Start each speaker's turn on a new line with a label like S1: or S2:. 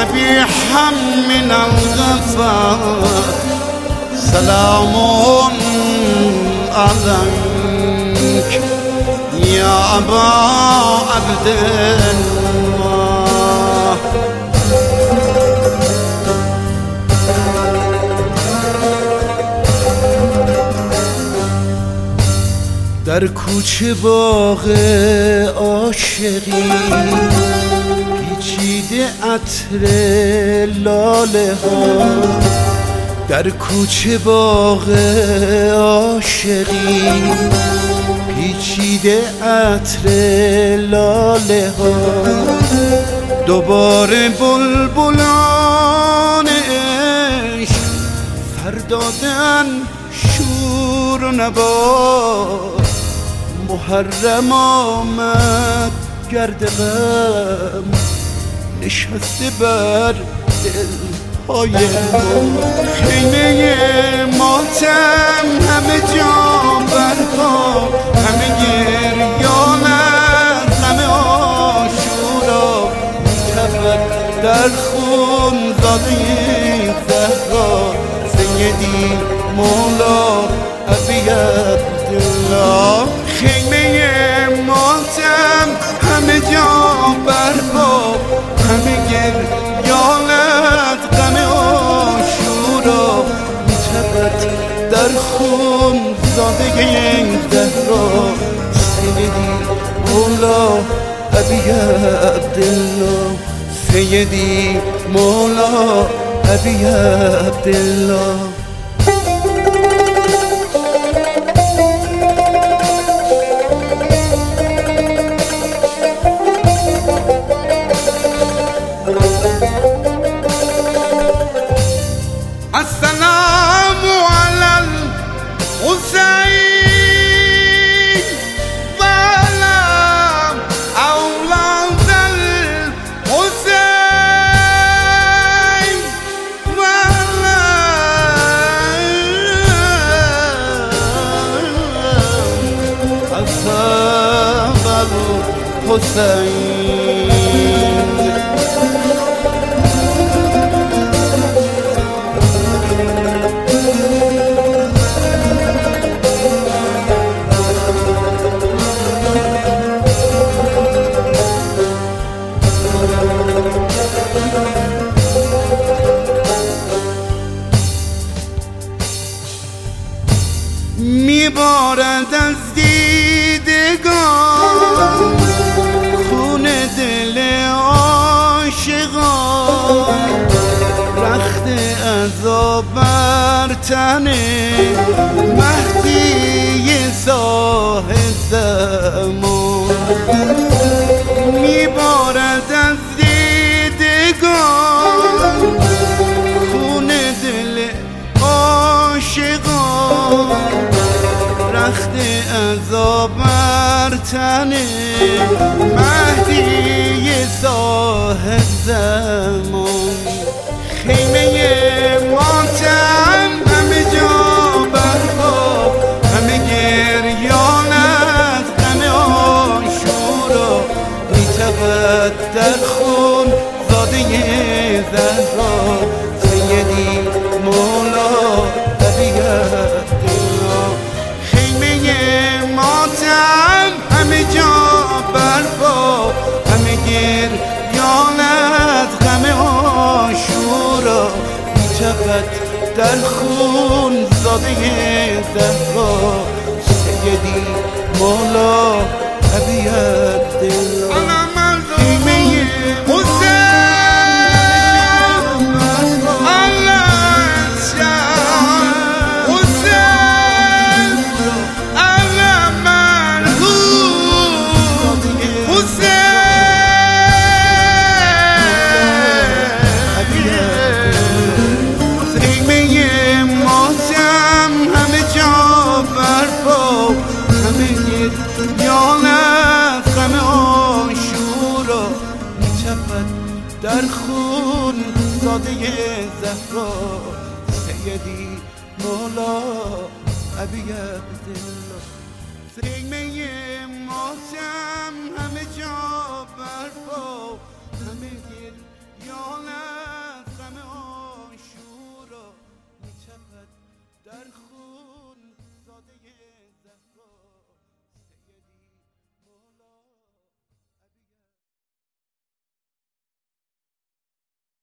S1: قبيحا من الغفار سلام عليك يا أبا عبد الله. در کوچه باغ عاشقی پیچیده عطر لاله ها، در کوچه باغ عاشقی پیچیده عطر لاله ها، دوباره بلبلان عشق فردادن شور و نوا. محرم آمد گرد غم نشسته بر دلهای ما، خیمه ماتم همه جا برپا، همه گریانت همه آشورا میتپد در خون زاده زهرا سیدی مولا ابی عبدالله. خیمه ماتم همه جا برپا، همه گریانت غم آشورا میتپد در خون زاده زهرا سیدی مولا ابی عبدالله، سیدی مولا ابی عبدالله. السلام على الحسين وعلى أولاد الحسين وعلى أصحاب الحسين. میبارد از دیدگان خون دل عاشقان، رخت عذاب بر تن مهدی صاحب زمان. میبارد از دیدگان خون دل عاشقان، رخت عذاب بر تن مهدی صاحب زمان. خیمه ماتم همه جا برپا، همه گریانت غم آشورا میتپد در خون زاده زهرا سیدی مولا ابی عبدالله. ماتم همه جا برپا، همه گریانت غم آشورا میتپد در خون زاده زهرا سیدی مولا ابی عبدالله. در خون زاده زهرا سیدی مولا ابی عبدالله. خیمه ماتم همه جا برپا، همه یا نه